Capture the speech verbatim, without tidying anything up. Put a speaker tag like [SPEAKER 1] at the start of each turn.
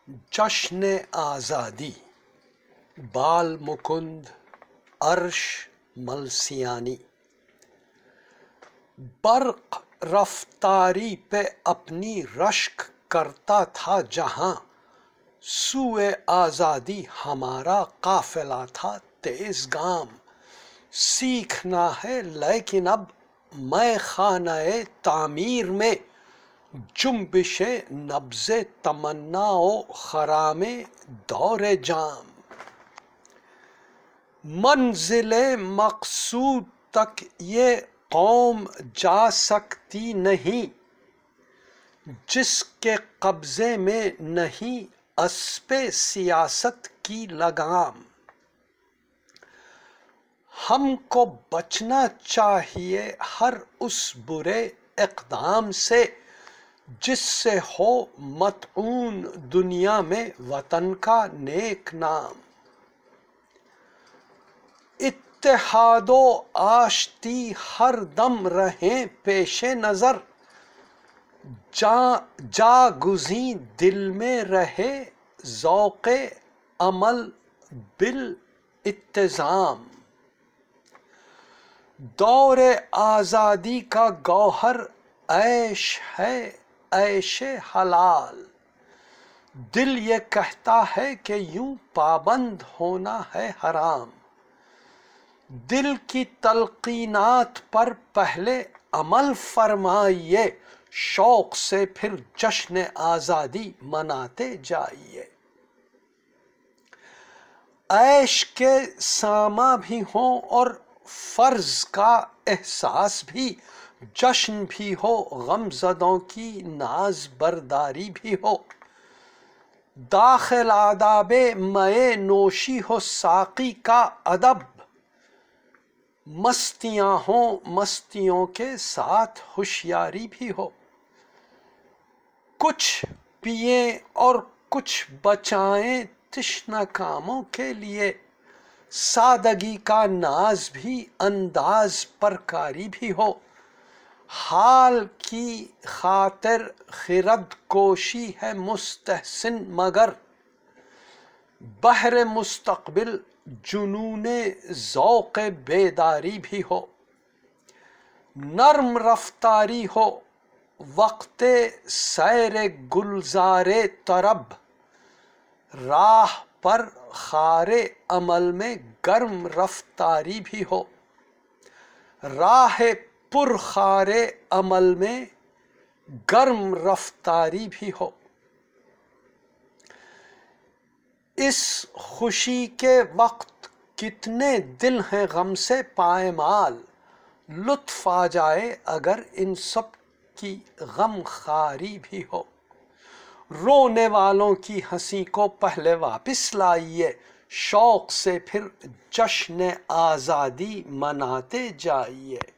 [SPEAKER 1] جشن آزادی بال مکند عرش ملسیانی۔ برق رفتاری پہ اپنی رشک کرتا تھا جہاں، سوئے آزادی ہمارا قافلہ تھا تیز گام۔ سیکھنا ہے لیکن اب میں خانہ تعمیر میں، جنبش نبض تمنا و خرام دور جام۔ منزل مقصود تک یہ قوم جا سکتی نہیں، جس کے قبضے میں نہیں اسپِ سیاست کی لگام۔ ہم کو بچنا چاہیے ہر اس برے اقدام سے، جس سے ہو مطعون دنیا میں وطن کا نیک نام۔ اتحاد و آشتی ہر دم رہیں پیش نظر، جاگزیں دل میں رہے ذوق عمل بالاتزام۔ دور آزادی کا گوہر عیش ہے، عیش حلال۔ دل یہ کہتا ہے کہ یوں پابند ہونا ہے حرام۔ دل کی تلقینات پر پہلے عمل فرمائیے، شوق سے پھر جشن آزادی مناتے جائیے۔ عیش کے ساماں بھی ہوں اور فرض کا احساس بھی، جشن بھی ہو غم زدوں کی ناز برداری بھی ہو۔ داخل آداب مے نوشی ہو ساقی کا ادب، مستیاں ہوں مستیوں کے ساتھ ہوشیاری بھی ہو۔ کچھ پئیں اور کچھ بچائیں تشنہ کاموں کے لیے، سادگی کا ناز بھی انداز پرکاری بھی ہو۔ حال کی خاطر خرد کوشی ہے مستحسن، مگر بہر مستقبل جنون ذوق بیداری بھی ہو۔ نرم رفتاری ہو وقت سیر گلزار طرب، راہ پر خار عمل میں گرم رفتاری بھی ہو۔ راہ پر خار عمل میں گرم رفتاری بھی ہو۔ اس خوشی کے وقت کتنے دل ہیں غم سے پائمال، لطف آ جائے اگر ان سب کی غم خواری بھی ہو۔ رونے والوں کی ہنسی کو پہلے واپس لائیے، شوق سے پھر جشن آزادی مناتے جائیے۔